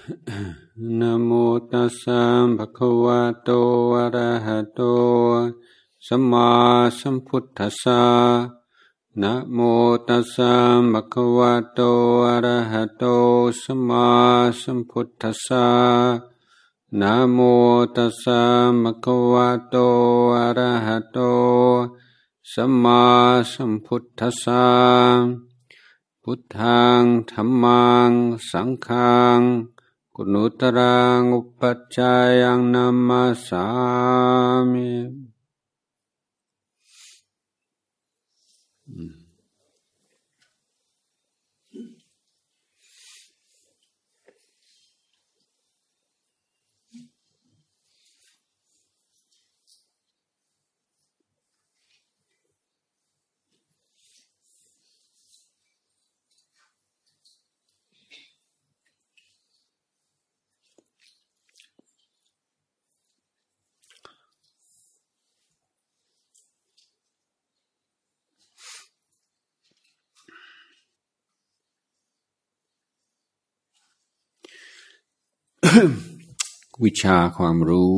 นะโมตัสสะภะคะวะโตอะระหะโตสัมมาสัมพุทธัสสะนะโมตัสสะภะคะวะโตอะระหะโตสัมมาสัมพุทธัสสะนะโมตัสสะภะคะวะโตอะระหะโตสัมมาสัมพุทธัสสะพุทธังธัมมังสังฆังกุณุตรังอุปัชฌายังนัมมัสสามิวิชาความรู้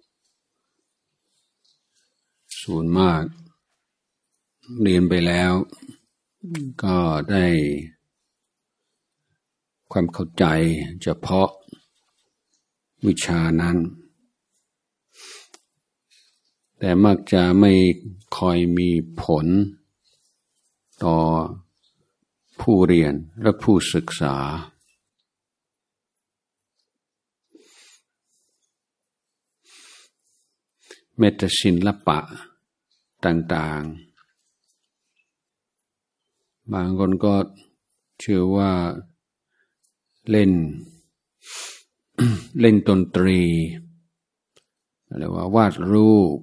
ส่วนมากเรียนไปแล้วก็ได้ความเข้าใจเฉพาะวิชานั้นแต่มักจะไม่ค่อยมีผลต่อผู้เรียนและผู้ศึกษาแม้แต่ศิลปะต่างๆบางคนก็เชื่อว่าเล่น เล่นดนตรีหรือว่าวาดรูป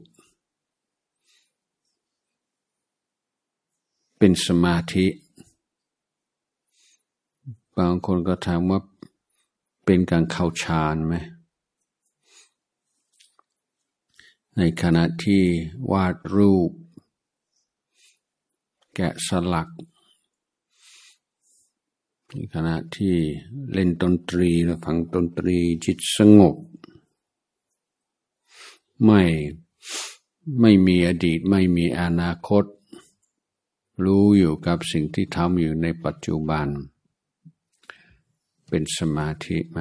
เป็นสมาธิบางคนก็ถามว่าเป็นการเข้าฌานไหมในขณะที่วาดรูปแกะสลักในขณะที่เล่นดนตรีและฟังดนตรีจิตสงบไม่มีอดีตไม่มีอนาคตรู้อยู่กับสิ่งที่ทำอยู่ในปัจจุบันเป็นสมาธิไหม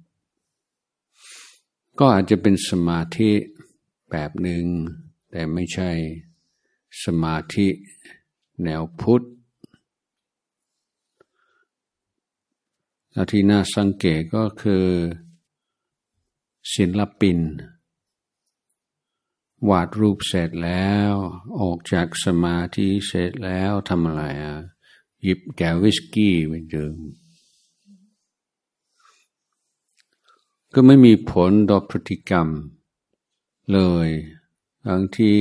ก็อาจจะเป็นสมาธิแบบหนึ่งแต่ไม่ใช่สมาธิแนวพุทธและที่น่าสังเกตก็คือศิลปินวาดรูปเสร็จแล้วออกจากสมาธิเสร็จแล้วทำอะไรหยิบแก้ววิสกี้ไปดื่มก็ไม่มีผลต่อพฤติกรรมเลยบางที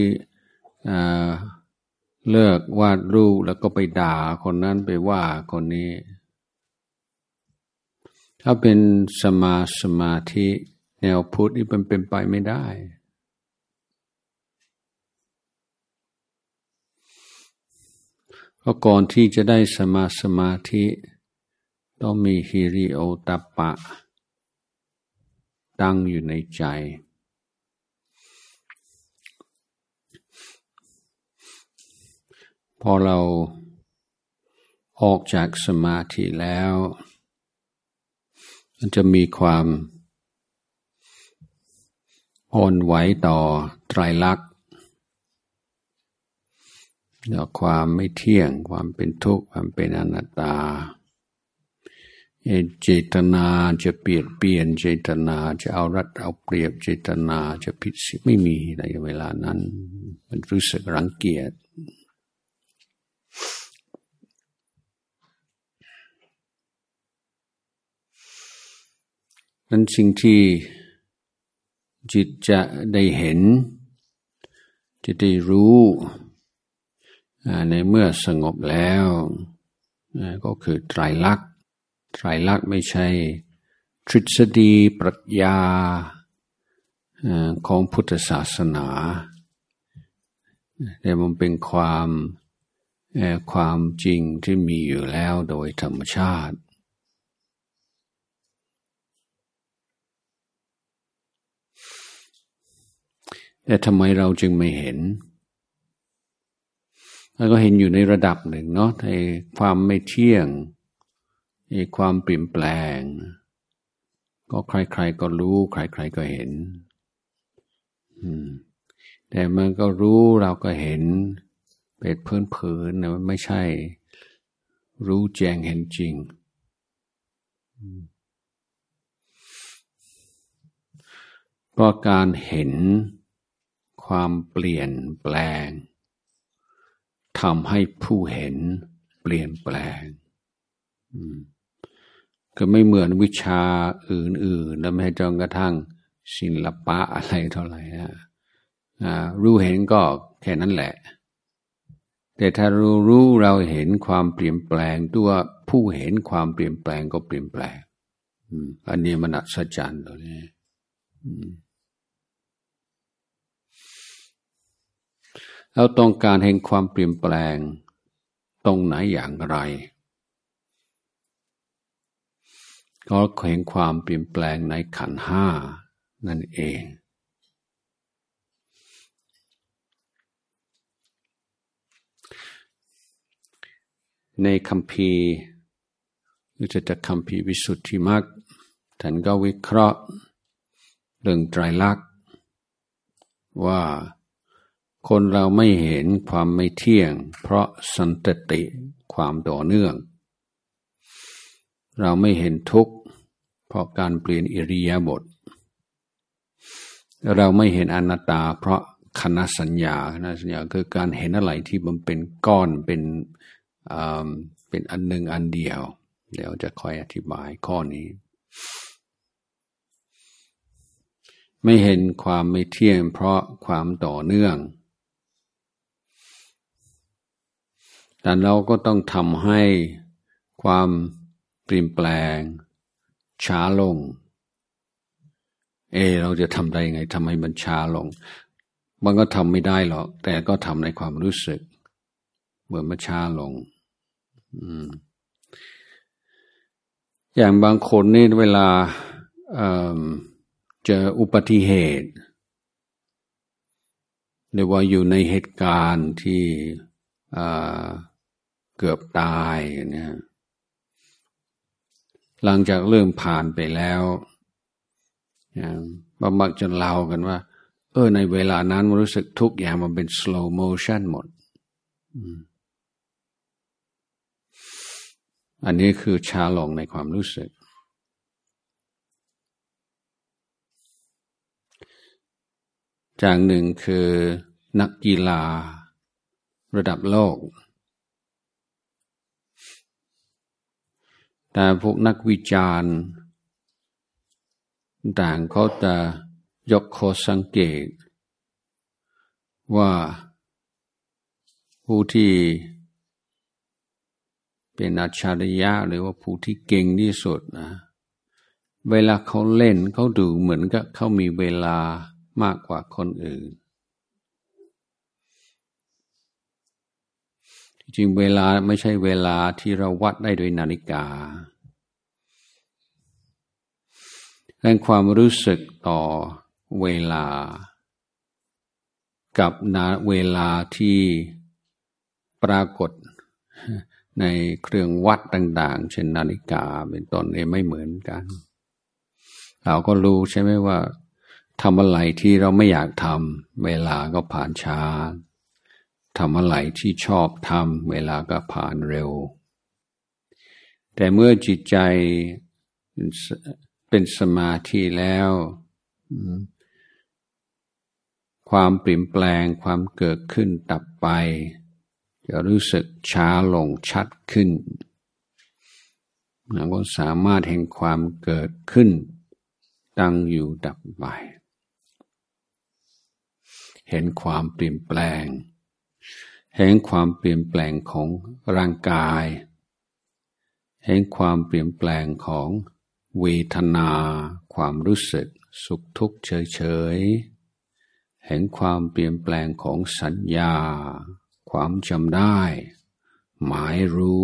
เลิกวาดรูปแล้วก็ไปด่าคนนั้นไปว่าคนนี้ถ้าเป็นสมาธิแนวพุทธนี่มันเป็นไปไม่ได้เพราะก่อนที่จะได้สมาธิต้องมีฮิริโอตตัปปะตั้งอยู่ในใจพอเราออกจากสมาธิแล้วมันจะมีความอ่อนไหวต่อไตรลักษณ์ต่อความไม่เที่ยงความเป็นทุกข์ความเป็นอนัตตาเจตนาจะเปลี่ยนเจตนาจะเอารัดเอาเปรียบเจตนาจะผิดศีลไม่มีในเวลานั้นมันรู้สึกรังเกียจนั้นสิ่งที่จิตจะได้เห็นจะได้รู้ในเมื่อสงบแล้วก็คือไตรลักษณ์ไม่ใช่ทฤษฎีปรัชญาของพุทธศาสนาแต่มันเป็นความจริงที่มีอยู่แล้วโดยธรรมชาติแต่ทำไมเราจึงไม่เห็นแล้วก็เห็นอยู่ในระดับหนึ่งเนาะในความไม่เที่ยงในความเปลี่ยนแปลงก็ใครๆก็รู้ใครๆก็เห็นแต่มันก็รู้เราก็เห็นเป็นเผินๆนะมันไม่ใช่รู้แจ้งเห็นจริงเพราะการเห็นความเปลี่ยนแปลงทำให้ผู้เห็นเปลี่ยนแปลงก็ไม่เหมือนวิชาอื่นๆแล้วไม่จนกระทั่งศิลปะอะไรเท่าไหร่นะรู้เห็นก็แค่นั้นแหละแต่ถ้าเราเห็นความเปลี่ยนแปลงตัวผู้เห็นความเปลี่ยนแปลงก็เปลี่ยนแปลงอันนี้มันอัศจรรย์ตัวนี้เราต้องการเห็นความเปลี่ยนแปลงตรงไหนอย่างไรก็เห็นความเปลี่ยนแปลงในขันธ์ห้านั่นเองในคัมภีร์หรือจะคัมภีร์วิสุทธิมรรคท่านก็วิเคราะห์เรื่องไตรลักษณ์ว่าคนเราไม่เห็นความไม่เที่ยงเพราะสันตติความต่อเนื่องเราไม่เห็นทุกข์เพราะการเปลี่ยนอิริยาบถเราไม่เห็นอนัตตาเพราะคณสัญญาคือการเห็นอะไรที่มันเป็นก้อนเป็นอันหนึ่งอันเดียวเดี๋ยวจะค่อยอธิบายข้อนี้ไม่เห็นความไม่เที่ยงเพราะความต่อเนื่องแต่เราก็ต้องทำให้ความเปลี่ยนแปลงช้าลงเราจะทำได้ยังไงทำให้มันช้าลงมันก็ทำไม่ได้หรอกแต่ก็ทำในความรู้สึกเหมือนมันช้าลงอย่างบางคนนี่เวลาเจออุบัติเหตุหรือว่าอยู่ในเหตุการณ์ที่เกือบตายเนี่ยหลังจากเริ่มผ่านไปแล้วบางมักจะเล่ากันว่าในเวลานั้นมันรู้สึกทุกอย่างมันเป็น slow motion หมดอันนี้คือช้าลงในความรู้สึกจากหนึ่งคือนักกีฬาระดับโลกแต่พวกนักวิจารณ์ต่างเขาจะยกข้อสังเกตว่าผู้ที่เป็นอัจฉริยะหรือว่าผู้ที่เก่งที่สุดนะเวลาเขาเล่นเขาดูเหมือนกับเขามีเวลามากกว่าคนอื่นจริงเวลาไม่ใช่เวลาที่เราวัดได้โดยนาฬิกาและความรู้สึกต่อเวลากับเวลาที่ปรากฏในเครื่องวัดต่างๆเช่นนาฬิกาเป็นต้นนี้ไม่เหมือนกันเราก็รู้ใช่ไหมว่าทำอะไรที่เราไม่อยากทำเวลาก็ผ่านช้าทำอะไรที่ชอบทำเวลาก็ผ่านเร็วแต่เมื่อจิตใจเป็นสมาธิแล้วความเปลี่ยนแปลงความเกิดขึ้นดับไปจะรู้สึกช้าลงชัดขึ้นเราก็สามารถเห็นความเกิดขึ้นตั้งอยู่ดับไปเห็นความเปลี่ยนแปลงเห็นความเปลี่ยนแปลงของร่างกายเห็นความเปลี่ยนแปลงของเวทนาความรู้สึกสุขทุกข์เฉยๆเห็นความเปลี่ยนแปลงของสัญญาความจำได้หมายรู้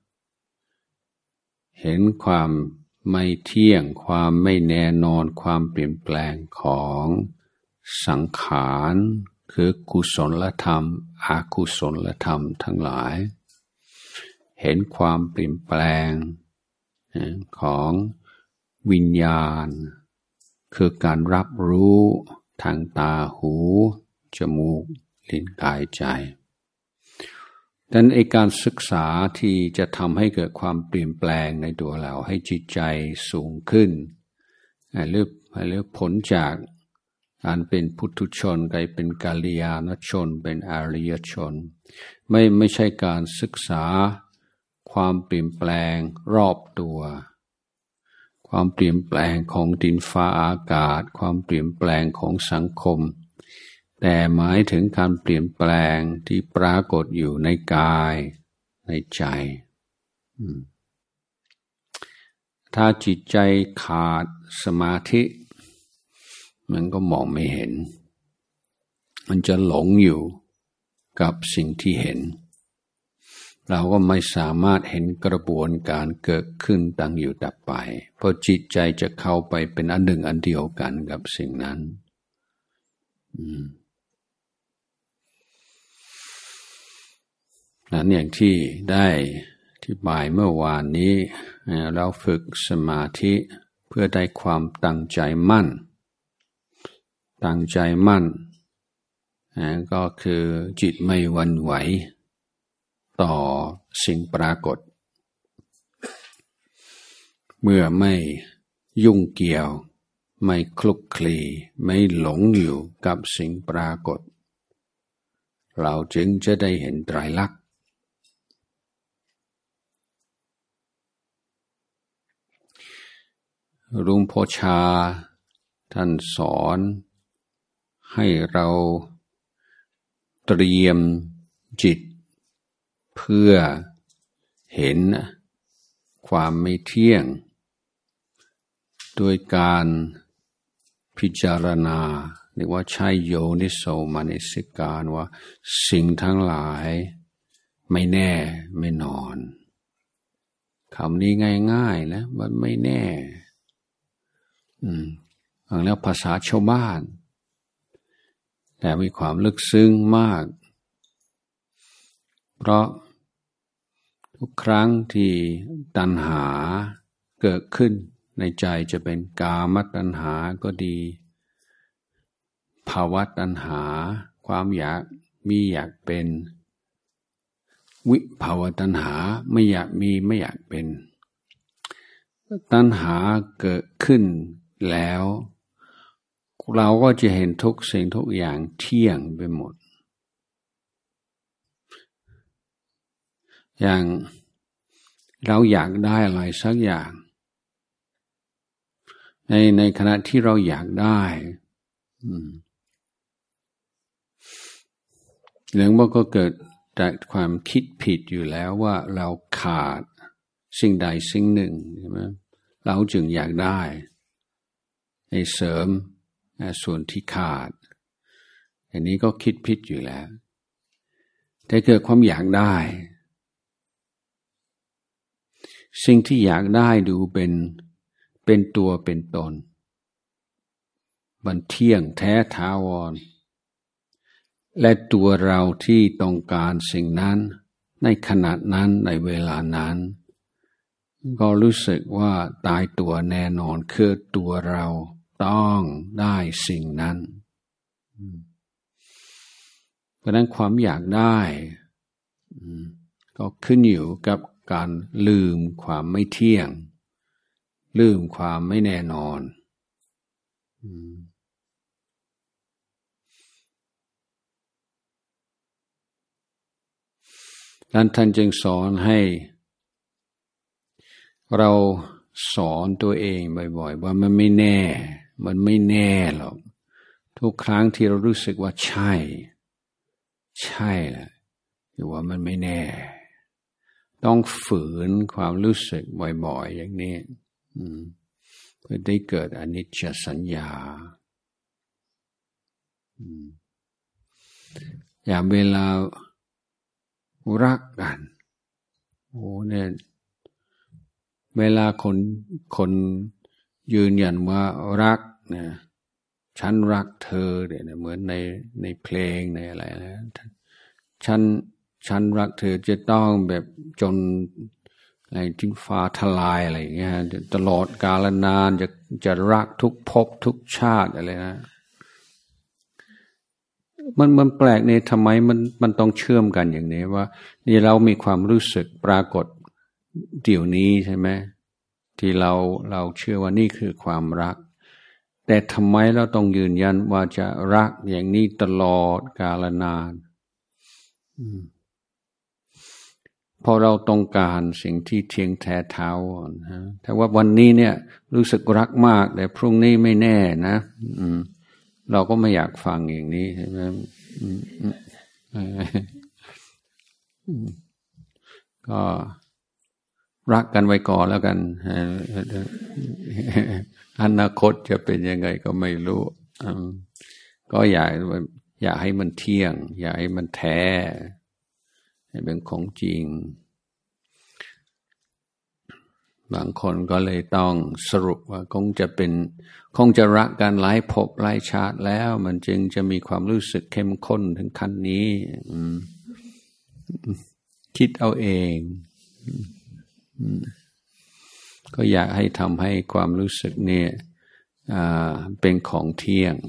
เห็นความไม่เที่ยงความไม่แน่นอนความเปลี่ยนแปลงของสังขารคือกุศลธรรมอกุศลธรรมทั้งหลายเห็นความเปลี่ยนแปลงของวิญญาณคือการรับรู้ทางตาหูจมูกลิ้นกายใจดังนั้นการศึกษาที่จะทำให้เกิดความเปลี่ยนแปลงในตัวเราให้จิตใจสูงขึ้นหรือผลจากการเป็นพุทธชนกลายเป็นกัลยาณชนเป็นอริยชนไม่ใช่การศึกษาความเปลี่ยนแปลงรอบตัวความเปลี่ยนแปลงของดินฟ้าอากาศความเปลี่ยนแปลงของสังคมแต่หมายถึงการเปลี่ยนแปลงที่ปรากฏอยู่ในกายในใจถ้าจิตใจขาดสมาธิมันก็มองไม่เห็นมันจะหลงอยู่กับสิ่งที่เห็นเราก็ไม่สามารถเห็นกระบวนการเกิดขึ้นตั้งอยู่ดับไปเพราะจิตใจจะเข้าไปเป็นอันหนึ่งอันเดียวกันกับสิ่งนั้นนั้นอย่างที่ได้อธิบายเมื่อวานนี้เราฝึกสมาธิเพื่อได้ความตั้งใจมั่นก็คือจิตไม่หวั่นไหวต่อสิ่งปรากฏเมื่อไม่ยุ่งเกี่ยวไม่คลุกคลีไม่หลงอยู่กับสิ่งปรากฏเราจึงจะได้เห็นไตรลักษณ์ลุงพ่อชาท่านสอนให้เราเตรียมจิตเพื่อเห็นความไม่เที่ยงโดยการพิจารณาเรียกว่าใช้โยนิโสมนสิการว่าสิ่งทั้งหลายไม่แน่ไม่นอนคำนี้ง่ายๆนะมันไม่แน่ฟังแล้วภาษาชาวบ้านแต่มีความลึกซึ้งมากเพราะทุกครั้งที่ตัณหาเกิดขึ้นในใจจะเป็นกามตัณหาก็ดีภาวะตัณหาความอยากมีอยากเป็นวิภาวะตัณหาไม่อยากมีไม่อยากเป็นตัณหาเกิดขึ้นแล้วเราก็จะเห็นทุกสิ่งทุกอย่างเที่ยงไปหมดอย่างเราอยากได้อะไรสักอย่างในขณะที่เราอยากได้เรื่องมันก็เกิดจากความคิดผิดอยู่แล้วว่าเราขาดสิ่งใดสิ่งหนึ่งใช่ไหมเราจึงอยากได้ให้เสริมส่วนที่ขาดอันนี้ก็คิดผิดอยู่แล้วแต่เกิดความอยากได้สิ่งที่อยากได้ดูเป็นตัวเป็นตนมันเที่ยงแท้ถาวรและตัวเราที่ต้องการสิ่งนั้นในขณะนั้นในเวลานั้นก็รู้สึกว่าตายตัวแน่นอนคือตัวเราต้องได้สิ่งนั้นเพราะนั้นความอยากได้ก็ขึ้นอยู่กับการลืมความไม่เที่ยงลืมความไม่แน่นอนดังนั้นท่านจึงสอนให้เราสอนตัวเองบ่อยๆว่ามันไม่แน่หรอกทุกครั้งที่เรารู้สึกว่าใช่แหละหรือว่ามันไม่แน่ต้องฝืนความรู้สึกบ่อยๆอย่างนี้เพื่อได้เกิดอนิจจสัญญาอย่างเวลารักกันเนี่ยเวลาคนยืนยันว่ารักนะฉันรักเธอเนี่ยเหมือนในเพลงในอะไรนะฉันรักเธอจะต้องแบบจนอะไรทิ้งฟ้าทลายอะไรอย่างเงี้ยตลอดกาลนานจะรักทุกภพทุกชาติอะไรนะมันแปลกเนี่ยทำไมมันต้องเชื่อมกันอย่างนี้ว่านี่เรามีความรู้สึกปรากฏเดี๋ยวนี้ใช่ไหมที่เราเชื่อว่านี่คือความรักแต่ทำไมเราต้องยืนยันว่าจะรักอย่างนี้ตลอดกาลนานพอเราต้องการสิ่งที่เที่ยงแท้ถาวรนะแต่ว่าวันนี้เนี่ยรู้สึกรักมากแต่พรุ่งนี้ไม่แน่นะเราก็ไม่อยากฟังอย่างนี้ใช่ไหมก็รักกันไว้ก่อนแล้วกันอนาคตจะเป็นยังไงก็ไม่รู้ก็อยากให้มันเที่ยงอยากให้มันแท้ให้เป็นของจริงบางคนก็เลยต้องสรุปว่าคงจะรักกันหลายภพหลายชาติแล้วมันจึงจะมีความรู้สึกเข้มข้นถึงขั้นนี้คิดเอาเองก็อยากให้ทำให้ความรู้สึกเนี่ยเป็นของเที่ยง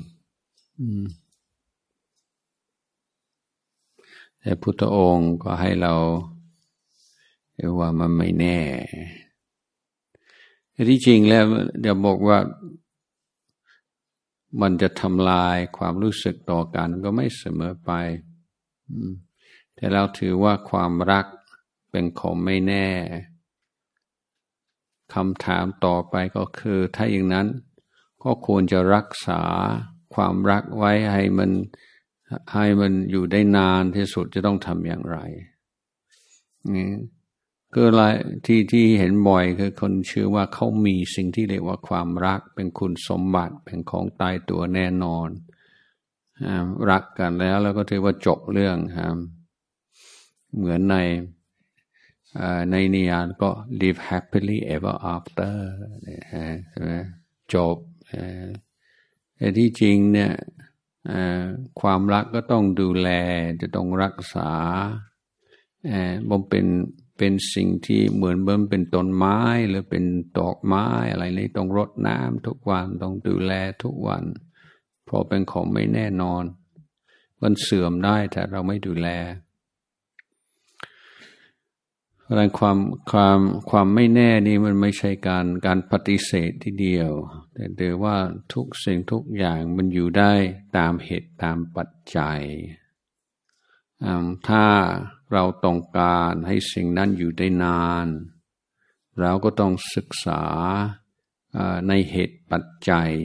แต่พุทธองค์ก็ให้เราเรียกว่ามันไม่แน่ที่จริงแล้วเดี๋ยวบอกว่ามันจะทำลายความรู้สึกต่อกันก็ไม่เสมอไปแต่เราถือว่าความรักเป็นของไม่แน่คำถามต่อไปก็คือถ้าอย่างนั้นก็ควรจะรักษาความรักไว้ให้มันอยู่ได้นานที่สุดจะต้องทำอย่างไรคืออะไรที่เห็นบ่อยคือคนเชื่อว่าเขามีสิ่งที่เรียกว่าความรักเป็นคุณสมบัติเป็นของตายตัวแน่นอนรักกันแล้วก็ถือว่าจบเรื่องครับเหมือนในนิยามก็ live happily ever after ใช่ไหมจบแต่ที่จริงเนี่ยความรักก็ต้องดูแลจะต้องรักษามันเป็นสิ่งที่เหมือนเป็นต้นไม้หรือเป็นดอกไม้อะไรนี่ต้องรดน้ำทุกวันต้องดูแลทุกวันเพราะเป็นของไม่แน่นอนมันเสื่อมได้ถ้าเราไม่ดูแลเพราะฉะนั้นความไม่แน่นี่มันไม่ใช่การปฏิเสธทีเดียวแต่ว่าทุกสิ่งทุกอย่างมันอยู่ได้ตามเหตุตามปัจจัยถ้าเราต้องการให้สิ่งนั้นอยู่ได้นานเราก็ต้องศึกษาในเหตุปัจจัย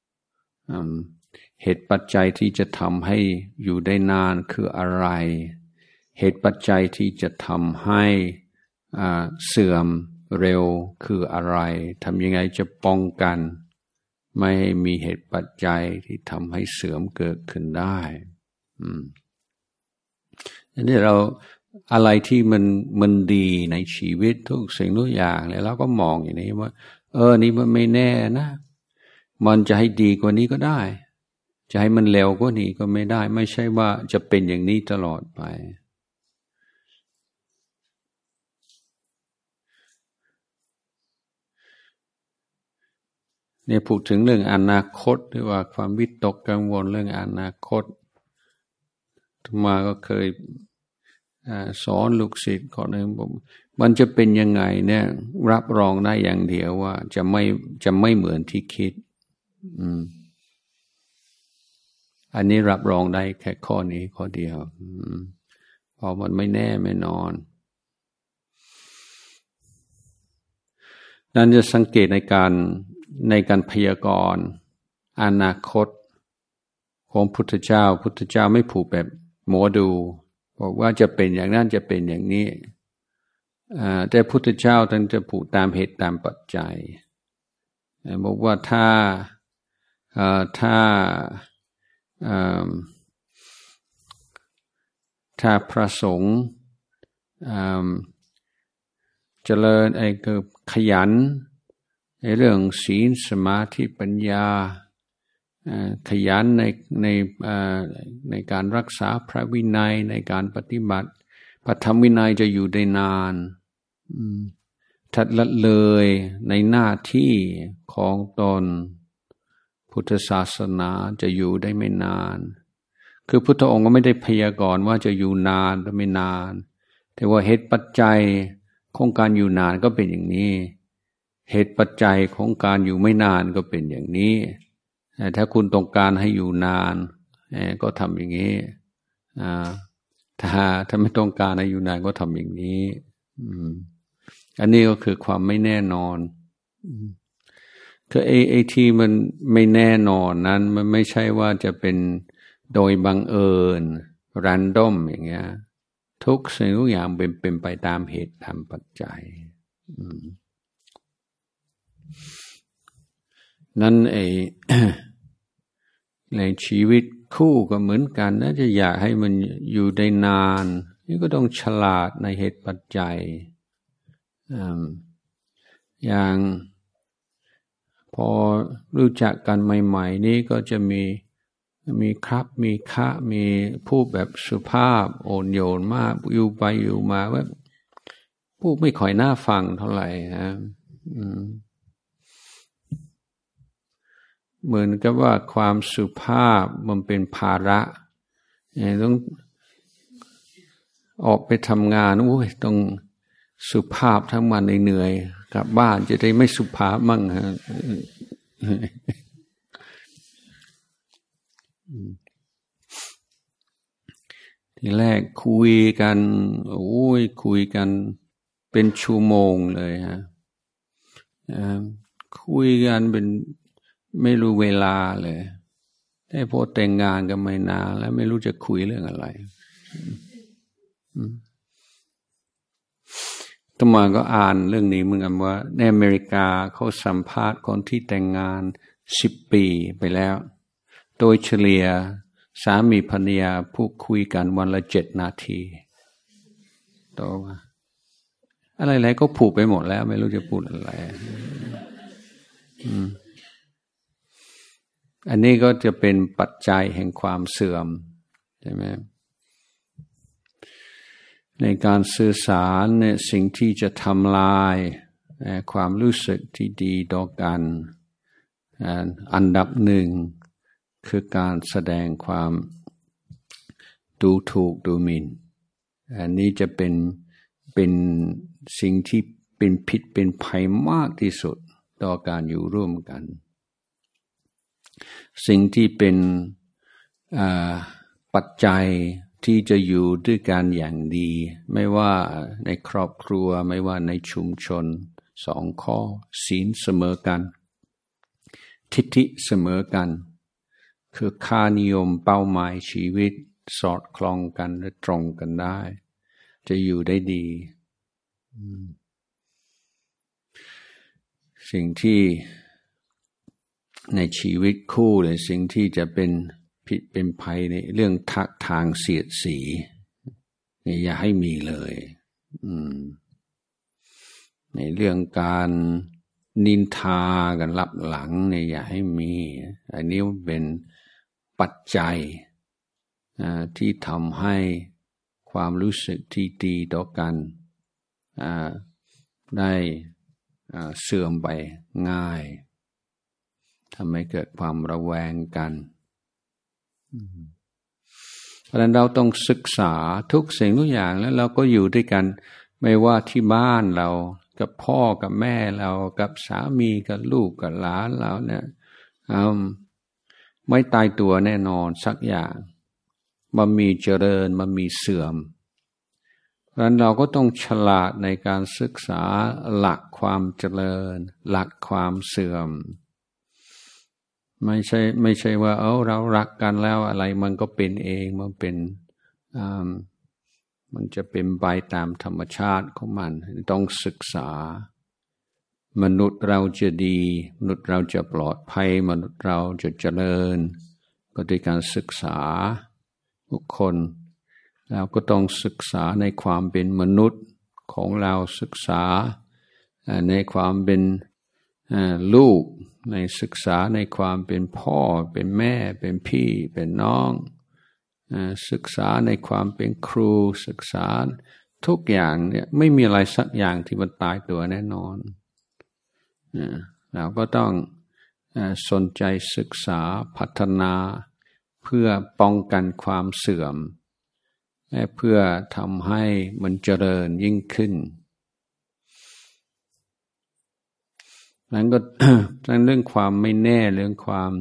เหตุปัจจัยที่จะทำให้อยู่ได้นานคืออะไรเหตุปัจจัยที่จะทำให้เสื่อมเร็วคืออะไรทำยังไงจะป้องกันไม่ให้มีเหตุปัจจัยที่ทำให้เสื่อมเกิดขึ้นได้อันนี้เราอะไรที่มันดีในชีวิตทุกสิ่งทุกอย่างเนี่ยเราก็มองอย่างนี้ว่านี่มันไม่แน่นะมันจะให้ดีกว่านี้ก็ได้จะให้มันเร็วกว่านี้ก็ไม่ได้ไม่ใช่ว่าจะเป็นอย่างนี้ตลอดไปเนี่ยพูดถึงเรื่องอนาคตหรือว่าความวิตกกังวลเรื่องอนาคตมาก็เคยสอนลูกศิษย์คนหนึ่งผมมันจะเป็นยังไงเนี่ยรับรองได้อย่างเดียวว่าจะไม่เหมือนที่คิดอันนี้รับรองได้แค่ข้อนี้ข้อเดียวเพราะมันไม่แน่ไม่นอนนั่นจะสังเกตในการพยากรณ์อนาคตของพุทธเจ้าไม่ผูกแบบหมอดูบอกว่าจะเป็นอย่างนั้นจะเป็นอย่างนี้แต่พุทธเจ้าท่านจะผูกตามเหตุตามปัจจัยบอกว่าถ้าพระสงฆ์เจริญคือขยันในเรื่องศีลสมาธิปัญญาขยันในการรักษาพระวินัยในการปฏิบัติพระธรรมวินัยจะอยู่ได้นานถ้าละเลยในหน้าที่ของตนพุทธศาสนาจะอยู่ได้ไม่นานคือพุทธองค์ก็ไม่ได้พยากรณ์ว่าจะอยู่นานหรือไม่นานแต่ว่าเหตุปัจจัยของการอยู่นานก็เป็นอย่างนี้เหตุปัจจัยของการอยู่ไม่นานก็เป็นอย่างนี้ถ้าคุณต้องการให้อยู่นานก็ทำอย่างนี้ถ้าไม่ต้องการให้อยู่นานก็ทำอย่างนี้อันนี้ก็คือความไม่แน่นอนคือไอ้ที่มันไม่แน่นอนนั้นมันไม่ใช่ว่าจะเป็นโดยบังเอิญrandom อย่างเงี้ยทุกสิ่งทุกอย่างเป็นไปตามเหตุตามปัจจัยนั้นในชีวิตคู่ก็เหมือนกันนะจะอยากให้มันอยู่ได้นานนี่ก็ต้องฉลาดในเหตุปัจจัยอย่างพอรู้จักกันใหม่ๆนี้ก็จะมีครับมีคะมีพูดแบบสุภาพโอนโยนมากอยู่ไปอยู่มาว่าพูดไม่ค่อยน่าฟังเท่าไหร่นะเหมือนกับว่าความสุภาพมันเป็นภาระต้องออกไปทำงานต้องสุภาพทั้งวันเหนื่อยกลับบ้านจะได้ไม่สุภาพมั่งฮะทีแรกคุยกันคุยกันเป็นชั่วโมงเลยฮะคุยกันเป็นไม่รู้เวลาเลยแต่พอแต่งงานกันไม่นานแล้วไม่รู้จะคุยเรื่องอะไรต่อมาก็อ่านเรื่องนี้เหมือนกันว่าในอเมริกาเขาสัมภาษณ์คนที่แต่งงาน10 ปีไปแล้วโดยเฉลี่ยสามีภรรยาพูดคุยกันวันละ7 นาทีต่อมาอะไรๆก็ผูกไปหมดแล้วไม่รู้จะพูดอะไรอันนี้ก็จะเป็นปัจจัยแห่งความเสื่อมใช่ไหมในการสื่อสารเนี่ยสิ่งที่จะทำลายความรู้สึกที่ดีต่อกันอันดับหนึ่งคือการแสดงความดูถูกดูหมิ่นอันนี้จะเป็นสิ่งที่เป็นพิษเป็นภัยมากที่สุดต่อการอยู่ร่วมกันสิ่งที่เป็นปัจจัยที่จะอยู่ด้วยกันอย่างดีไม่ว่าในครอบครัวไม่ว่าในชุมชน2 ข้อศีลเสมอกันทิฏฐิเสมอกันคือค่านิยมเป้าหมายชีวิตสอดคล้องกันและตรงกันได้จะอยู่ได้ดีสิ่งที่ในชีวิตคู่เลยสิ่งที่จะเป็นผิดเป็นภัยในเรื่องทางเสียดสีนี่อย่าให้มีเลยในเรื่องการนินทากันลับหลังเนี่ยอย่าให้มีอันนี้เป็นปัจจัยที่ทำให้ความรู้สึกที่ดีต่อกันได้เสื่อมไปง่ายทำให้เกิดความระแวงกันเพราะฉะนั้นเราต้องศึกษาทุกสิ่งทุกอย่างแล้วเราก็อยู่ด้วยกันไม่ว่าที่บ้านเรากับพ่อกับแม่เรากับสามีกับลูกกับหลานเราเนี่ยไม่ตายตัวแน่นอนสักอย่างมันมีเจริญมันมีเสื่อมเพราะฉะนั้นเราก็ต้องฉลาดในการศึกษาหลักความเจริญหลักความเสื่อมไม่ใช่ว่าเรารักกันแล้วอะไรมันก็เป็นเองมันเป็นมันจะเป็นไปตามธรรมชาติของมันต้องศึกษามนุษย์เราจะดีมนุษย์เราจะปลอดภัยมนุษย์เราจะเจริญก็ด้วยการศึกษาบุคคลเราก็ต้องศึกษาในความเป็นมนุษย์ของเราศึกษาในความเป็นลูกในศึกษาในความเป็นพ่อเป็นแม่เป็นพี่เป็นน้องศึกษาในความเป็นครูศึกษาทุกอย่างเนี่ยไม่มีอะไรสักอย่างที่มันตายตัวแน่นอนเราก็ต้องสนใจศึกษาพัฒนาเพื่อป้องกันความเสื่อมและเพื่อทำให้มันเจริญยิ่งขึ้นนั้นก็ เรื่องความไม่แน่เรื่อง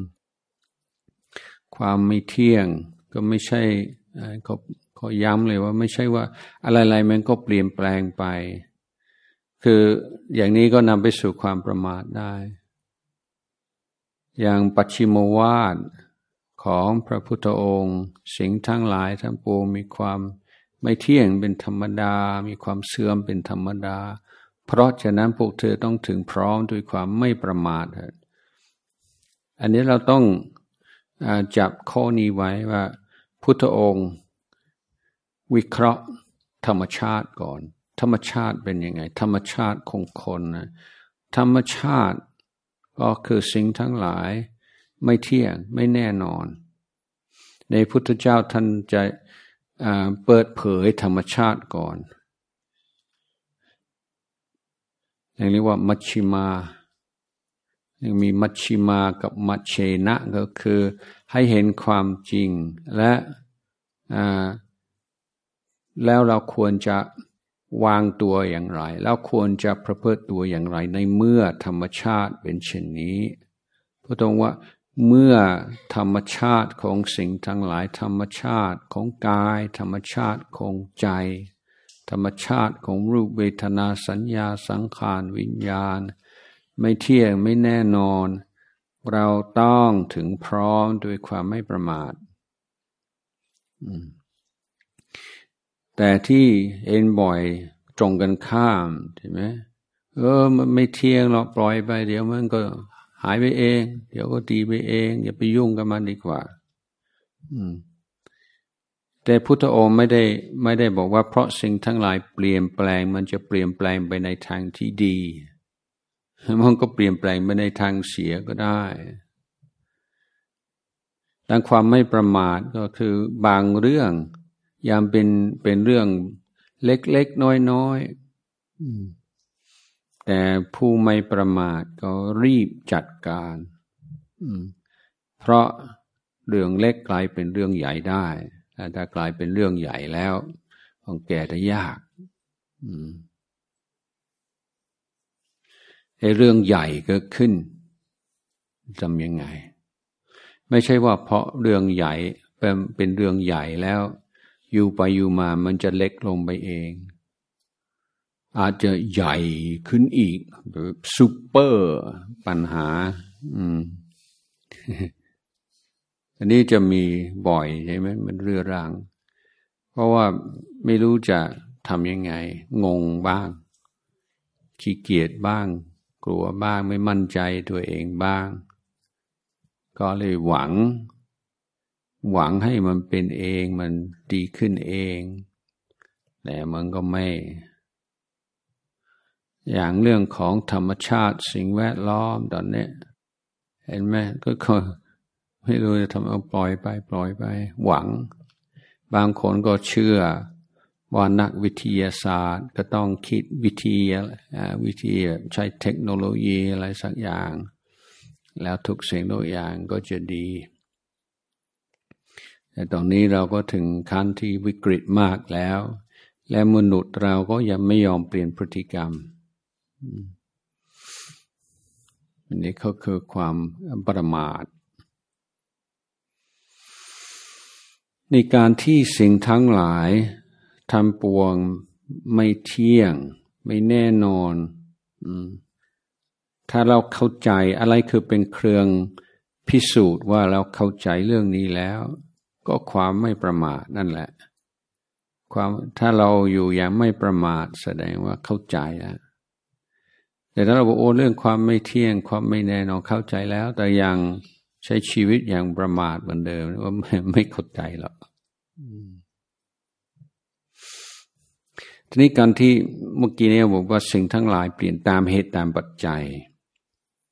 ความไม่เที่ยงก็ไม่ใช่ขอย้ำเลยว่าไม่ใช่ว่าอะไรๆมันก็เปลี่ยนแปลงไปคืออย่างนี้ก็นำไปสู่ความประมาทได้อย่างปัจฉิมวาทของพระพุทธองค์สิ่งทั้งหลายทั้งปวงมีความไม่เที่ยงเป็นธรรมดามีความเสื่อมเป็นธรรมดาเพราะฉะนั้นพวกเธอต้องถึงพร้อมด้วยความไม่ประมาทอันนี้เราต้องจับข้อนี้ไว้ว่าพุทธองค์วิเคราะห์ธรรมชาติก่อนธรรมชาติเป็นยังไงธรรมชาติของคนนะธรรมชาติก็คือสิ่งทั้งหลายไม่เที่ยงไม่แน่นอนในพุทธเจ้าท่านจะเปิดเผยธรรมชาติก่อนเรียกว่ามัชชิมามีมัชชิมากับมัชเชนะก็คือให้เห็นความจริงแล้วเราควรจะวางตัวอย่างไรแล้วควรจะประพฤติตัวอย่างไรในเมื่อธรรมชาติเป็นเช่นนี้พระองค์ว่าเมื่อธรรมชาติของสิ่งทั้งหลายธรรมชาติของกายธรรมชาติของใจธรรมชาติของรูปเวทนาสัญญาสังขารวิญญาณไม่เที่ยงไม่แน่นอนเราต้องถึงพร้อมด้วยความไม่ประมาทแต่ที่เห็นบ่อยตรงกันข้ามใช่ไหมมันไม่เที่ยงหรอกปล่อยไปเดี๋ยวมันก็หายไปเองเดี๋ยวก็ดีไปเองอย่าไปยุ่งกับมันดีกว่าแต่พุทธองค์ไม่ได้บอกว่าเพราะสิ่งทั้งหลายเปลี่ยนแปลงมันจะเปลี่ยนแปลงไปในทางที่ดีมันก็เปลี่ยนแปลงไปในทางเสียก็ได้ดังความไม่ประมาทก็คือบางเรื่องยามเป็นเรื่องเล็กๆน้อยๆแต่ผู้ไม่ประมาทก็รีบจัดการเพราะเรื่องเล็กกลายเป็นเรื่องใหญ่ได้ถ้ากลายเป็นเรื่องใหญ่แล้วต้องแก้ได้ยากเรื่องใหญ่เกิดขึ้นทำยังไงไม่ใช่ว่าเพราะเรื่องใหญ่เป็นเรื่องใหญ่แล้วอยู่ไปอยู่มามันจะเล็กลงไปเองอาจจะใหญ่ขึ้นอีกซุปเปอร์ปัญหาอันนี้จะมีบ่อยใช่ไหมมันเรื้อรังเพราะว่าไม่รู้จะทำยังไงงงบ้างขี้เกียจบ้างกลัวบ้างไม่มั่นใจตัวเองบ้างก็เลยหวังให้มันเป็นเองมันดีขึ้นเองแต่มันก็ไม่อย่างเรื่องของธรรมชาติสิ่งแวดล้อมตอนนี้เห็นไหมก็ไม่รู้จะทำเอาปล่อยไปหวังบางคนก็เชื่อว่านักวิทยาศาสตร์ก็ต้องคิดวิธีใช้เทคโนโลยีอะไรสักอย่างแล้วทุกสิ่งทุกอย่างก็จะดีแต่ตอนนี้เราก็ถึงขั้นที่วิกฤตมากแล้วและมนุษย์เราก็ยังไม่ยอมเปลี่ยนพฤติกรรมอันนี้ก็คือความประมาทในการที่สิ่งทั้งหลายทั้งปวงไม่เที่ยงไม่แน่นอนถ้าเราเข้าใจอะไรคือเป็นเครื่องพิสูจน์ว่าเราเข้าใจเรื่องนี้แล้วก็ความไม่ประมาทนั่นแหละถ้าเราอยู่อย่างไม่ประมาทแสดงว่าเข้าใจแล้วแต่ถ้าเราบอกเรื่องความไม่เที่ยงความไม่แน่นอนเข้าใจแล้วแต่ยังใช้ชีวิตอย่างประมาทเหมือนเดิมว่าไม่เข้าใจหรอกทีนี้การที่เมื่อกี้เนี่ยบอกว่าสิ่งทั้งหลายเปลี่ยนตามเหตุตามปัจจัย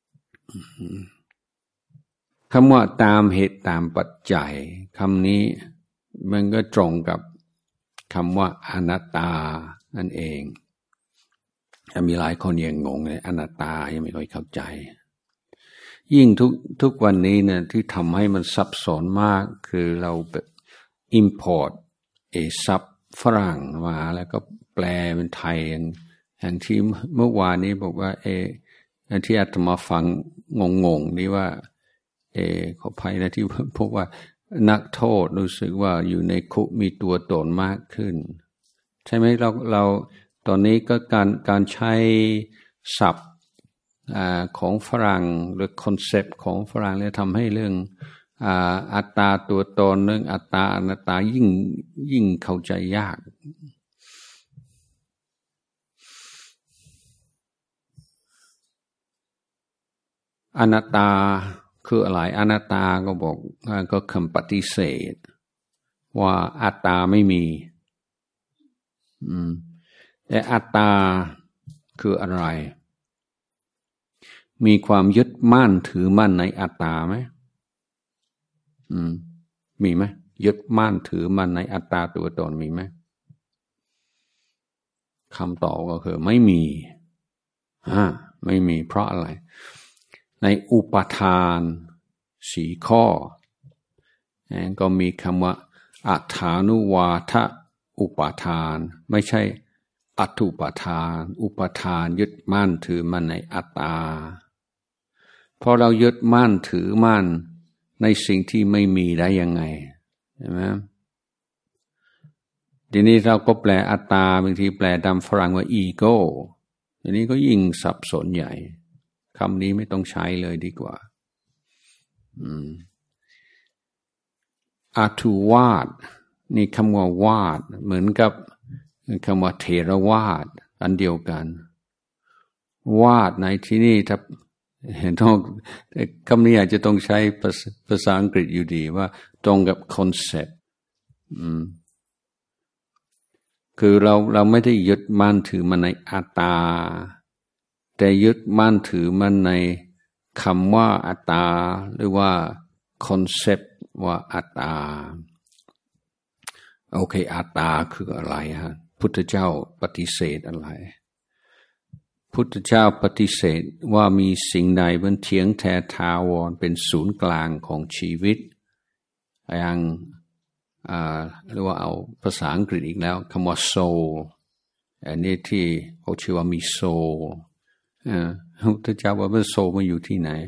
คำว่าตามเหตุตามปัจจัยคำนี้มันก็ตรงกับคำว่าอนัตตานั่นเองมีหลายคนยังงงเลยอนัตตายังไม่ค่อยเข้าใจยิ่งทุกวันนี้เนี่ยที่ทำให้มันซับซ้อนมากคือเราแบบ import ศัพท์ฝรั่งมาแล้วก็แปลเป็นไทยอย่างที่เมื่อวานนี้บอกว่าที่อาตมาฟังงงนี่ว่าขออภัยนะที่พบว่านักโทษรู้สึกว่าอยู่ในคุกมีตัวตนมากขึ้นใช่ไหมเราตอนนี้ก็การใช้ศัพท์ของฝรั่งหรือคอนเซปต์ของฝรั่งแล้วทำให้เรื่องอัตตาตัวตนเรื่องอัตตาอนัตตายิ่งเข้าใจยากอนัตตาคืออะไรอนัตตาก็บอกก็คำปฏิเสธว่าอัตตาไม่มีแต่อัตตาคืออะไรมีความยึดมั่นถือมั่นในอัตตาไหมมีไหมยึดมั่นถือมั่นในอัตตาตัวตนมีไหมคำตอบก็คือไม่มีไม่มีเพราะอะไรในอุปทาน4 ข้อก็มีคำว่าอัฏฐานุวาทอุปทานไม่ใช่อัตถุปทานอุปทานยึดมั่นถือมั่นในอัตตาพอเรายึดมั่นถือมั่นในสิ่งที่ไม่มีได้ยังไงใช่ไหมทีนี้เราก็แปลอัตตาบางทีแปลตามฝรั่งว่าอีโก้ทีนี้ก็ยิ่งสับสนใหญ่คำนี้ไม่ต้องใช้เลยดีกว่าอาทุวาทนี่คำว่าวาทเหมือนกับคำว่าเทรวาทอันเดียวกันวาทในที่นี่ถ้าต้องคำนี้อาจจะต้องใช้ภาษาอังกฤษอยู่ดีว่าตรงกับคอนเซ็ปต์คือเราไม่ได้ยึดมั่นถือมันในอัตตาแต่ยึดมั่นถือมันในคำว่าอัตตาหรือว่าคอนเซ็ปต์ว่าอัตตาโอเคอัตตาคืออะไรฮะพุทธเจ้าปฏิเสธอะไรพุทธเจ้าปฏิเสธว่ามีสิ่งใดเป็นเที่ยงแท้ถาวรเป็นศูนย์กลางของชีวิตอย่างหรือว่าเอาภาษาอังกฤษอีกแล้วคำว่า soul อันนี้ที่เขาชื่อว่ามี soul พุทธเจ้าว่าโซลมันอยู่ที่ไหน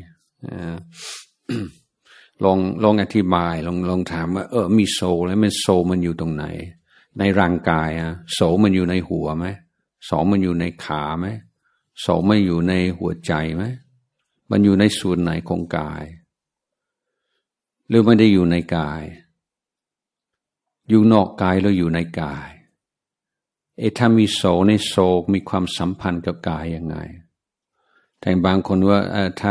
ลองอธิบายลองถามว่ามีโซลแล้วมันโซลมันอยู่ตรงไหนในร่างกายโซลมันอยู่ในหัวไหมโซลมันอยู่ในขาไหมโซลมันอยู่ในหัวใจไหมมันอยู่ในส่วนไหนของกายหรือไม่ได้อยู่ในกายอยู่นอกกายหรืออยู่ในกายถ้ามีโซลในโซลมีความสัมพันธ์กับกายยังไงแต่บางคนว่า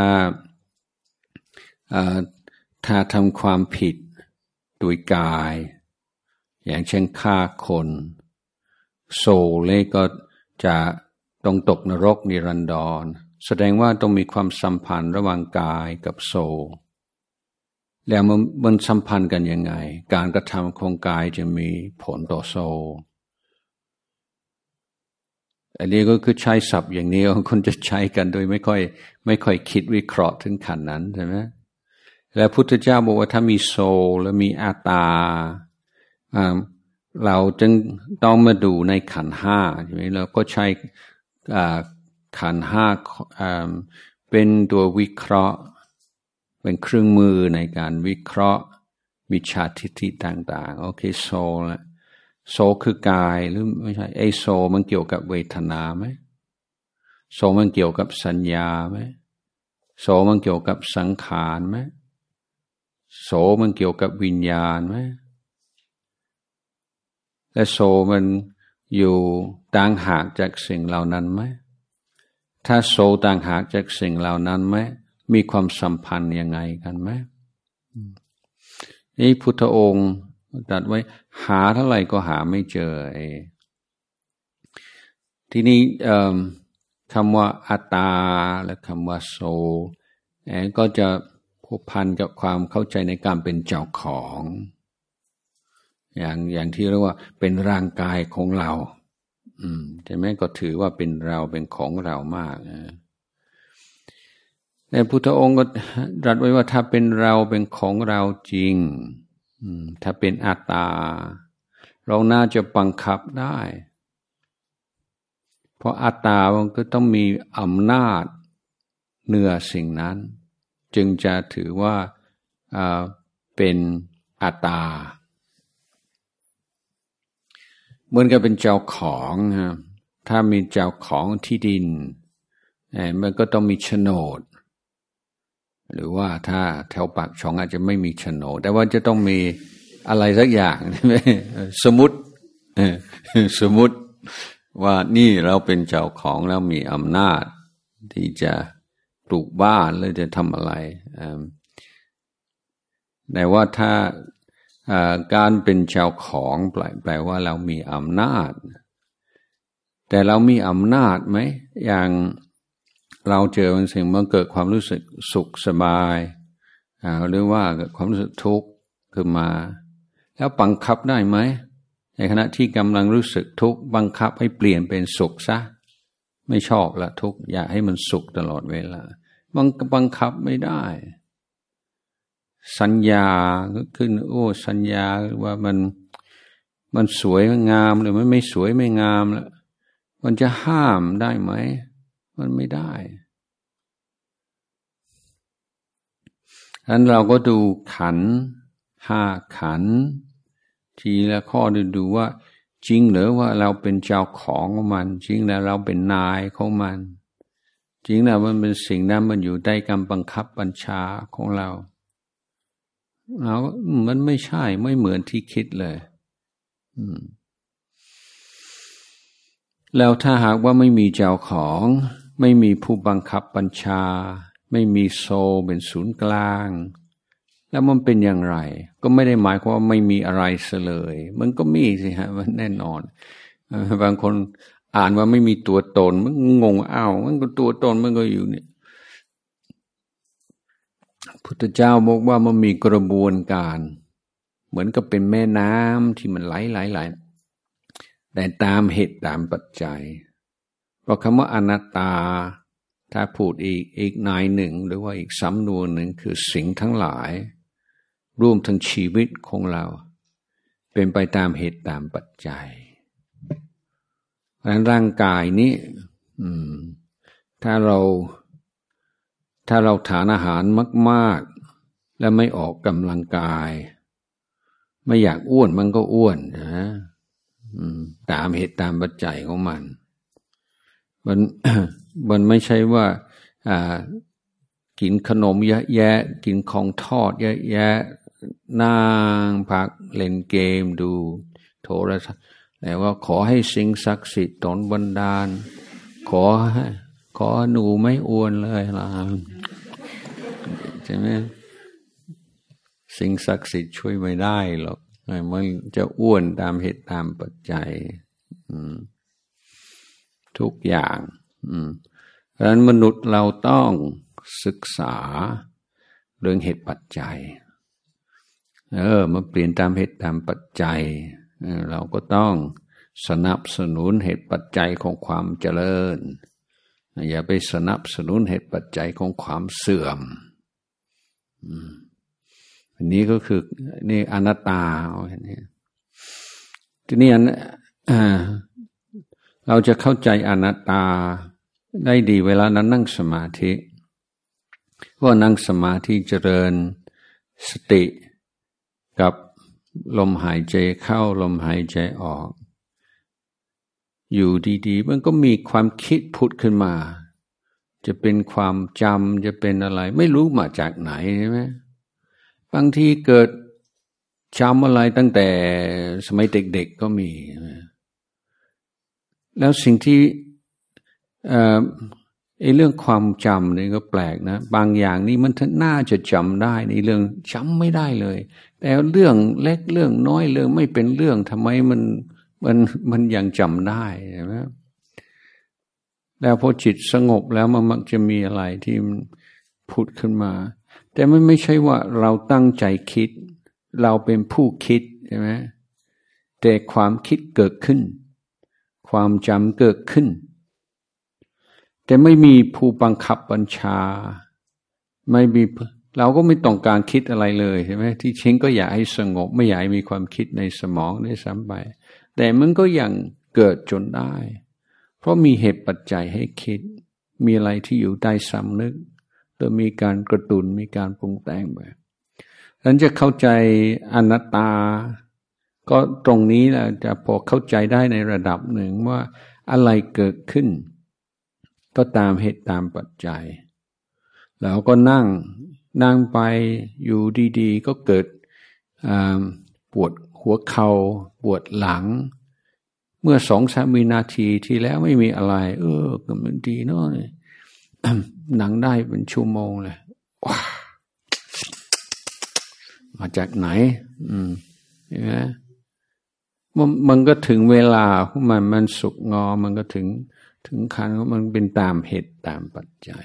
ถ้าทำความผิดโดยกายอย่างเช่นฆ่าคนโซลเลยก็จะต้องตกนรกนิรันดรแสดงว่าต้องมีความสัมพันธ์ระหว่างกายกับโซลแล้วมันสัมพันธ์กันยังไงการกระทำของกายจะมีผลต่อโซลอันนี้ก็คือใช้ศัพท์อย่างนี้คนจะใช้กันโดยไม่ค่อยคิดวิเคราะห์ถึงขั้นนั้นใช่ไหมแล้วพุทธเจ้าบอกว่าถ้ามีโซลและมีอัตตาเราจึงต้องมาดูในขันธ์ห้าใช่ไหมเราก็ใช้ขันธ์ห้าเป็นตัววิเคราะห์เป็นเครื่องมือในการวิเคราะห์มิจฉาทิฏฐิต่างๆโอเคโซลแล้วโซคือกายหรือไม่ใช่โซมันเกี่ยวกับเวทนาไหมโซมันเกี่ยวกับสัญญาไหมโซมันเกี่ยวกับสังขารไหมโสมันเกี่ยวกับวิญญาณไหมและโสมันอยู่ต่างหากจากสิ่งเหล่านั้นไหมถ้าโสต่างหากจากสิ่งเหล่านั้นไหมมีความสัมพันธ์ยังไงกันไหมนี่พุทธองค์ตรัสไว้หาเท่าไหร่ก็หาไม่เจอทีนี้คำว่าอัตตาและคำว่าโซก็จะผูกพันกับความเข้าใจในการเป็นเจ้าของอย่างที่เรียกว่าเป็นร่างกายของเราใช่ไหมก็ถือว่าเป็นเราเป็นของเรามากแต่พุทธองค์ก็ตรัสไว้ว่าถ้าเป็นเราเป็นของเราจริงถ้าเป็นอัตตาเราน่าจะบังคับได้เพราะอัตตามันก็ต้องมีอำนาจเหนือสิ่งนั้นจึงจะถือว่าเป็นอัตตาเหมือนกับเป็นเจ้าของถ้ามีเจ้าของที่ดินมันก็ต้องมีโฉนดหรือว่าถ้าแถวปากช่องอาจจะไม่มีโฉนดแต่ว่าจะต้องมีอะไรสักอย่างสมมุติว่านี่เราเป็นเจ้าของแล้วมีอำนาจที่จะปลูกบ้านหรือจะทำอะไรแต่ว่าถ้าการเป็นเจ้าของแปลว่าเรามีอำนาจแต่เรามีอำนาจไหมอย่างเราเจอบางสิ่งมันเกิดความรู้สึกสุขสบายหรือว่าเกิดความรู้สึกทุกข์ขึ้นมาแล้วบังคับได้ไหมในขณะที่กำลังรู้สึกทุกข์บังคับให้เปลี่ยนเป็นสุขซะไม่ชอบละทุกข์อยากให้มันสุขตลอดเวลาบังคับไม่ได้สัญญาก็ขึ้นสัญญาว่ามันสวยงามหรือมันไม่สวยไม่งามแล้วมันจะห้ามได้ไหมมันไม่ได้ฉะนั้นเราก็ดูขันธ์5ขันธ์ทีละข้อดูว่าจริงหรือว่าเราเป็นเจ้าของมันจริงแล้วเราเป็นนายของมันจริงแล้วมันเป็นสิ่งนั้นมันอยู่ใต้การบังคับบัญชาของเรามันไม่ใช่ไม่เหมือนที่คิดเลยแล้วถ้าหากว่าไม่มีเจ้าของไม่มีผู้บังคับบัญชาไม่มีโซลเป็นศูนย์กลางแล้วมันเป็นอย่างไรก็ไม่ได้หมายความว่าไม่มีอะไรเสเลยมันก็มีสิฮะมันแน่นอนบางคนอ่านว่าไม่มีตัวตนมันงงมันก็ตัวตนมันก็อยู่เนี่ยพุทธเจ้าบอกว่ามันมีกระบวนการเหมือนกับเป็นแม่น้ำที่มันไหลแต่ตามเหตุตามปัจจัยเพราะคำว่าอนัตตาถ้าพูดอีกนายหนึ่งหรือว่าอีกสำนวนหนึ่งคือสิ่งทั้งหลายรวมทั้งชีวิตของเราเป็นไปตามเหตุตามปัจจัยเพราะฉะนั้นร่างกายนี้ถ้าเราทานอาหารมากๆแล้วไม่ออกกำลังกายไม่อยากอ้วนมันก็อ้วนนะตามเหตุตามปัจจัยของมันไม่ใช่ว่ากินขนมเยอะแยะกินของทอดเยอะแยะนั่งพักเล่นเกมดูโทรศัพท์แต่ว่าขอให้สิ่งศักดิ์สิทธิ์ดลบันดาลขอหนูไม่อ้วนเลยล่ะใช่ไหมสิ่งศักดิ์สิทธิ์ช่วยไม่ได้หรอกมันจะอ้วนตามเหตุตามปัจจัยทุกอย่างเพราะฉะนั้นมนุษย์เราต้องศึกษาเรื่องเหตุปัจจัยมาเปลี่ยนตามเหตุตามปัจจัยเราก็ต้องสนับสนุนเหตุปัจจัยของความเจริญอย่าไปสนับสนุนเหตุปัจจัยของความเสื่อมอันนี้ก็คือนี่อนัตตาทีนี้เราจะเข้าใจอนัตตาได้ดีเวลานั้นนั่งสมาธิว่านั่งสมาธิเจริญสติกับลมหายใจเข้าลมหายใจออกอยู่ดีๆมันก็มีความคิดผุดขึ้นมาจะเป็นความจำจะเป็นอะไรไม่รู้มาจากไหนใช่ไหมบางทีเกิดจำอะไรตั้งแต่สมัยเด็กๆก็มีแล้วสิ่งที่เรื่องความจำนี่ก็แปลกนะบางอย่างนี่มันน่าจะจำได้ในเรื่องจำไม่ได้เลยแต่เรื่องเล็กเรื่องน้อยเรื่องไม่เป็นเรื่องทำไมมันยังจำได้ใช่ไหมแล้วพอจิตสงบแล้วมันมักจะมีอะไรที่ผุดขึ้นมาแต่ไม่ใช่ว่าเราตั้งใจคิดเราเป็นผู้คิดใช่ไหมแต่ความคิดเกิดขึ้นความจำเกิดขึ้นแต่ไม่มีผู้บังคับบัญชาไม่มีเราก็ไม่ต้องการคิดอะไรเลยใช่ไหมที่จริงก็อยากให้สงบไม่อยากให้มีความคิดในสมองได้ซ้ำไปแต่มันก็ยังเกิดจนได้เพราะมีเหตุปัจจัยให้คิดมีอะไรที่อยู่ใต้สำนึกโดยมีการกระตุ้นมีการปรุงแต่งไปนั้นจะเข้าใจอนัตตาก็ตรงนี้แหละจะพอเข้าใจได้ในระดับหนึ่งว่าอะไรเกิดขึ้นก็ตามเหตุตามปัจจัยแล้วก็นั่งไปอยู่ดีๆก็เกิดปวดหัวเข่าปวดหลังเมื่อ2-3 วินาทีที่แล้วไม่มีอะไรก็มันดีเนาะ หนังได้เป็นชั่วโมงเลยว้ามาจากไหนเห็นไหมมันก็ถึงเวลาของมันสุกงอมันก็ถึงขั้นมันเป็นตามเหตุตามปัจจัย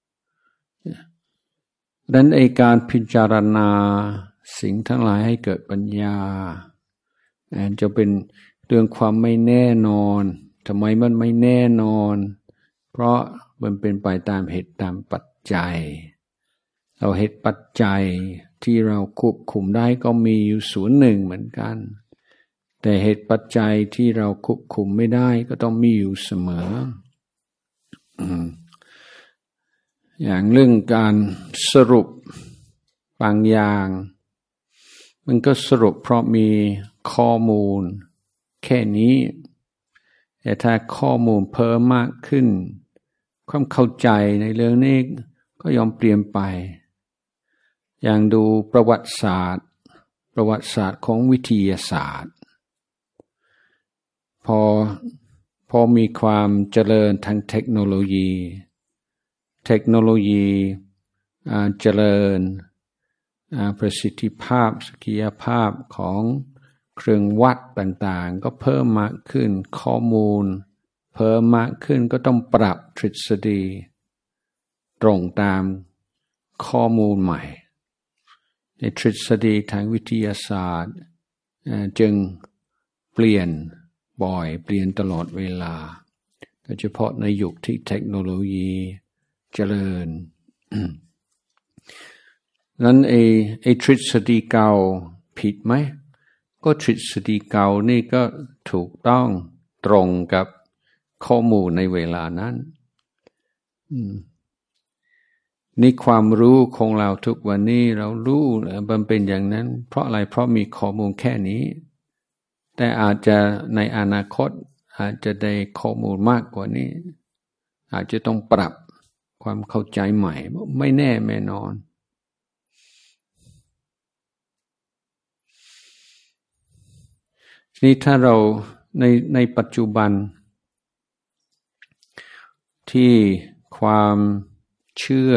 ดังนั้นการพิจารณาสิ่งทั้งหลายให้เกิดปัญญาจะเป็นเรื่องความไม่แน่นอนทำไมมันไม่แน่นอนเพราะมันเป็นไปตามเหตุตามปัจจัยเราเหตุปัจจัยที่เราควบคุมได้ก็มีอยู่ส่วนหนึ่งเหมือนกันแต่เหตุปัจจัยที่เราควบคุมไม่ได้ก็ต้องมีอยู่เสมออย่างเรื่องการสรุปบางอย่างมันก็สรุปเพราะมีข้อมูลแค่นี้แต่ถ้าข้อมูลเพิ่มมากขึ้นความเข้าใจในเรื่องนี้ก็ยอมเปลี่ยนไปอย่างดูประวัติศาสตร์ของวิทยาศาสตร์พอมีความเจริญทางเทคโนโลยีเจริญประสิทธิภาพศักยภาพของเครื่องวัดต่างๆก็เพิ่มมากขึ้นข้อมูลเพิ่มมากขึ้นก็ต้องปรับทฤษฎีตรงตามข้อมูลใหม่ในทฤษฎีทางวิทยาศาสตร์จึงเปลี่ยนบ่อยเปลี่ยนตลอดเวลาโดยเฉพาะในยุคที่เทคโนโลยีเจริญ นั้นไอ้ทฤษฎีเก่าผิดไหมก็ทฤษฎีเก่านี่ก็ถูกต้องตรงกับข้อมูลในเวลานั้นนี่ความรู้ของเราทุกวันนี้เรารู้มันเป็นอย่างนั้นเพราะอะไรเพราะมีข้อมูลแค่นี้แต่อาจจะในอนาคตอาจจะได้ข้อมูลมากกว่านี้อาจจะต้องปรับความเข้าใจใหม่ไม่แน่ไม่นอนนี่ถ้าเราในปัจจุบันที่ความเชื่อ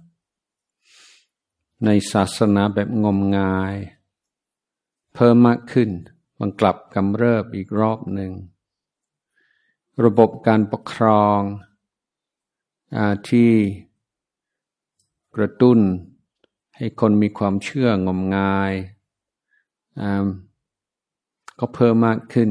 ในศาสนาแบบงมงายเพิ่มมากขึ้นมันกลับกำเริบอีกรอบหนึ่งระบบการปกครองที่กระตุ้นให้คนมีความเชื่องมงายก็เพิ่มมากขึ้น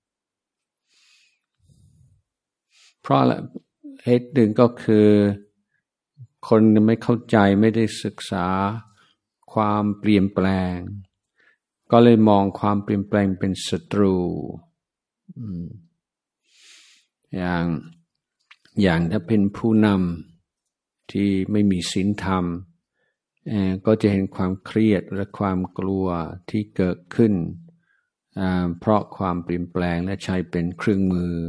เพราะเหตุหนึ่งก็คือคนไม่เข้าใจไม่ได้ศึกษาความเปลี่ยนแปลงก็เลยมองความเปลี่ยนแปลงเป็นศัตรูอย่างถ้าเป็นผู้นำที่ไม่มีศีลธรรมก็จะเห็นความเครียดและความกลัวที่เกิดขึ้นเพราะความเปลี่ยนแปลงและใช้เป็นเครื่องมือ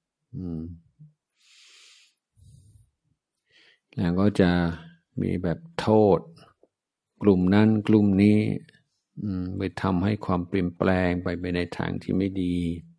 แล้วก็จะมีแบบโทษกลุ่มนั้นกลุ่มนี้ไปทำให้ความเปลี่ยนแปลงไปในทางที่ไม่ดี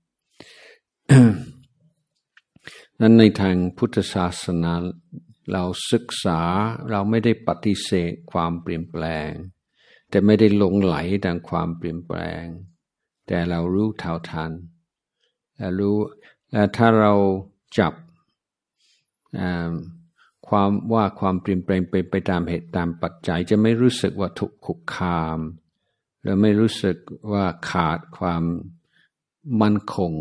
นั้นในทางพุทธศาสนาเราศึกษาเราไม่ได้ปฏิเสธความเปลี่ยนแปลงแต่ไม่ได้หลงไหลตามความเปลี่ยนแปลงแต่เรารู้เท่าทันและถ้าเราจับความเปลี่ยนแปลงไปตามเหตุตามปัจจัยจะไม่รู้สึกว่าถูกคุกคามหรือไม่รู้สึกว่าขาดความมั่นคง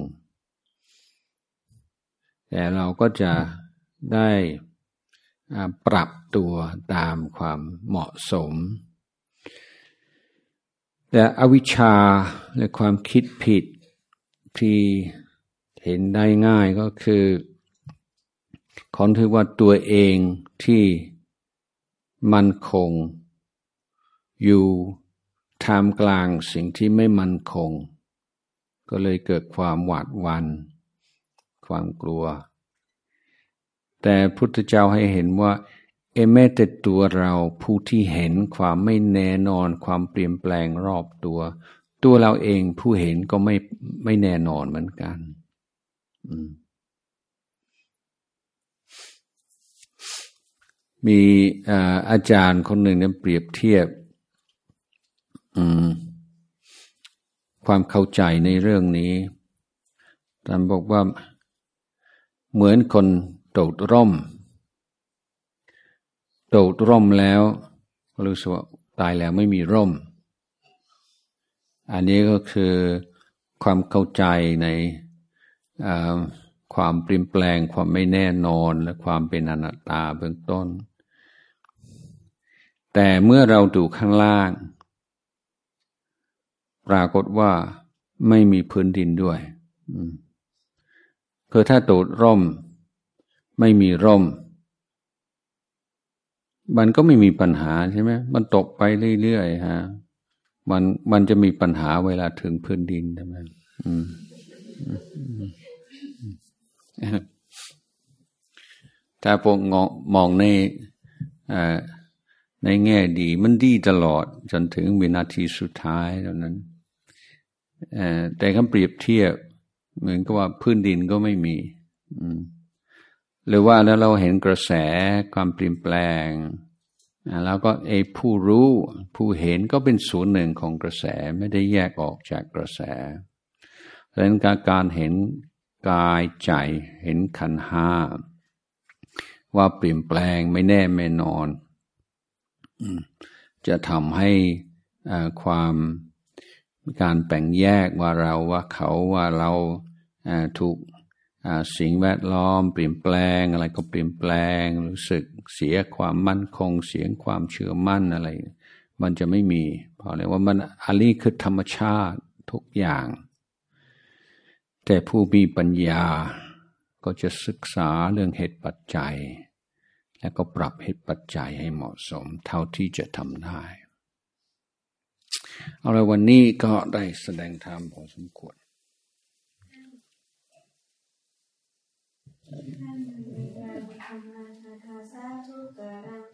แต่เราก็จะได้ปรับตัวตามความเหมาะสมแต่อวิชชาและความคิดผิดที่เห็นได้ง่ายก็คือคนถือว่าตัวเองที่มั่นคงอยู่ท่ามกลางสิ่งที่ไม่มั่นคงก็เลยเกิดความหวาดหวั่นความกลัวแต่พุทธเจ้าให้เห็นว่าแม้แต่ตัวเราผู้ที่เห็นความไม่แน่นอนความเปลี่ยนแปลงรอบตัวเราเองผู้เห็นก็ไม่แน่นอนเหมือนกันมีอาจารย์คนหนึ่งเนี่ยเปรียบเทียบความเข้าใจในเรื่องนี้ท่านบอกว่าเหมือนคนโดดร่มแล้วรู้สึกว่าตายแล้วไม่มีร่มอันนี้ก็คือความเข้าใจในความเปลี่ยนแปลงความไม่แน่นอนและความเป็นอนัตตาเบื้องต้นแต่เมื่อเราดูข้างล่างปรากฏว่าไม่มีพื้นดินด้วยคือถ้าโดดร่มไม่มีร่มมันก็ไม่มีปัญหาใช่ไหมมันตกไปเรื่อยๆฮะมันจะมีปัญหาเวลาถึงพื้นดินใช่ไหมถ้าพวกมองในแง่ดีมันดีตลอดจนถึงวินาทีสุดท้ายเท่านั้นแต่คำเปรียบเทียบเหมือนกับว่าพื้นดินก็ไม่มีหรือว่าแล้วเราเห็นกระแสความเปลี่ยนแปลงแล้วก็ผู้รู้ผู้เห็นก็เป็นส่วนหนึ่งของกระแสไม่ได้แยกออกจากกระแสดังนั้นการเห็นกายใจเห็นขันธ์ห้าว่าเปลี่ยนแปลงไม่แน่ไม่นอนจะทำให้ความการแบ่งแยกว่าเราว่าเขาว่าเราถูกสิ่งแวดล้อมเปลี่ยนแปลงอะไรก็เปลี่ยนแปลงรู้สึกเสียความมั่นคงเสียความเชื่อมั่นอะไรมันจะไม่มีเพราะอะไรว่ามันอันนี้คือธรรมชาติทุกอย่างแต่ผู้มีปัญญาก็จะศึกษาเรื่องเหตุปัจจัยแล้วก็ปรับเหตุปัจจัยให้เหมาะสมเท่าที่จะทำได้เอาละวันนี้ก็ได้แสดงธรรมพอสมควรท่านพระบิดาธรรมนาคาสาธุการัง